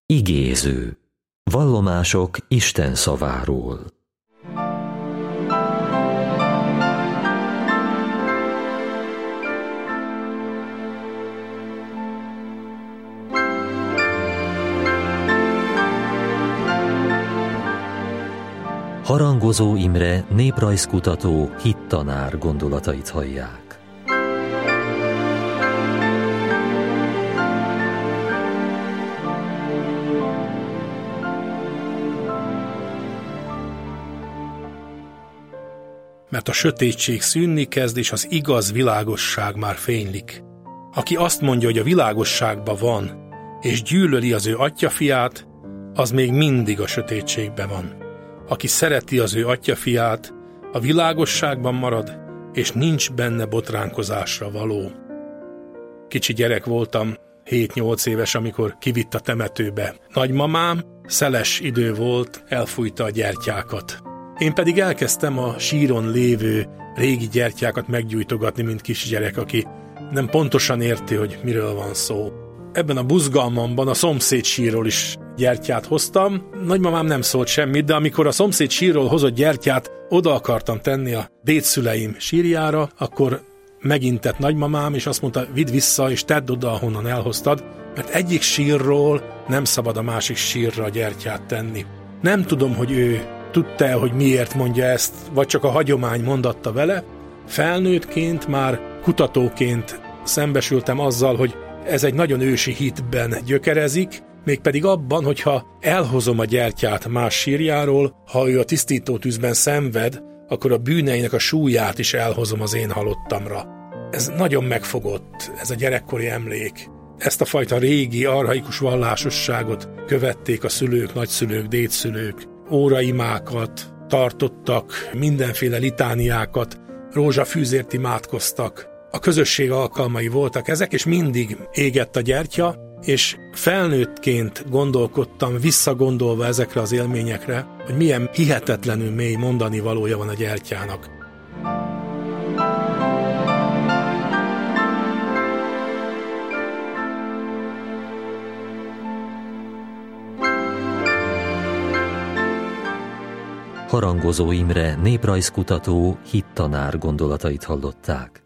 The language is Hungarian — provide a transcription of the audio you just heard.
Igéző. Vallomások Isten szaváról. Harangozó Imre néprajzkutató, hittanár gondolatait hallják. Mert a sötétség szűnni kezd, és az igaz világosság már fénylik. Aki azt mondja, hogy a világosságban van, és gyűlöli az ő atyafiát, az még mindig a sötétségben van. Aki szereti az ő atyafiát, a világosságban marad, és nincs benne botránkozásra való. Kicsi gyerek voltam, 7-8 éves, amikor kivitt a temetőbe. Nagymamám, szeles idő volt, elfújta a gyertyákat. Én pedig elkezdtem a síron lévő régi gyertyákat meggyújtogatni, mint kisgyerek, aki nem pontosan érti, hogy miről van szó. Ebben a buzgalmamban a szomszéd sírról is gyertyát hoztam. Nagymamám nem szólt semmit, de amikor a szomszéd sírról hozott gyertyát oda akartam tenni a dédszüleim sírjára, akkor megintett nagymamám, és azt mondta, vidd vissza, és tedd oda, ahonnan elhoztad, mert egyik sírról nem szabad a másik sírra a gyertyát tenni. Nem tudom, hogy ő tudta, hogy miért mondja ezt, vagy csak a hagyomány mondatta vele. Felnőttként, már kutatóként szembesültem azzal, hogy ez egy nagyon ősi hitben gyökerezik, mégpedig abban, hogyha elhozom a gyertyát más sírjáról, ha ő a tisztítótűzben szenved, akkor a bűneinek a súlyát is elhozom az én halottamra. Ez nagyon megfogott, ez a gyerekkori emlék. Ezt a fajta régi, archaikus vallásosságot követték a szülők, nagyszülők, dédszülők. Óraimákat tartottak, mindenféle litániákat, rózsafűzért imádkoztak. A közösség alkalmai voltak ezek, és mindig égett a gyertya, és felnőttként gondolkodtam, visszagondolva ezekre az élményekre, hogy milyen hihetetlenül mély mondani valója van a gyertyának. Harangozó Imre néprajzkutató, hittanár gondolatait hallották.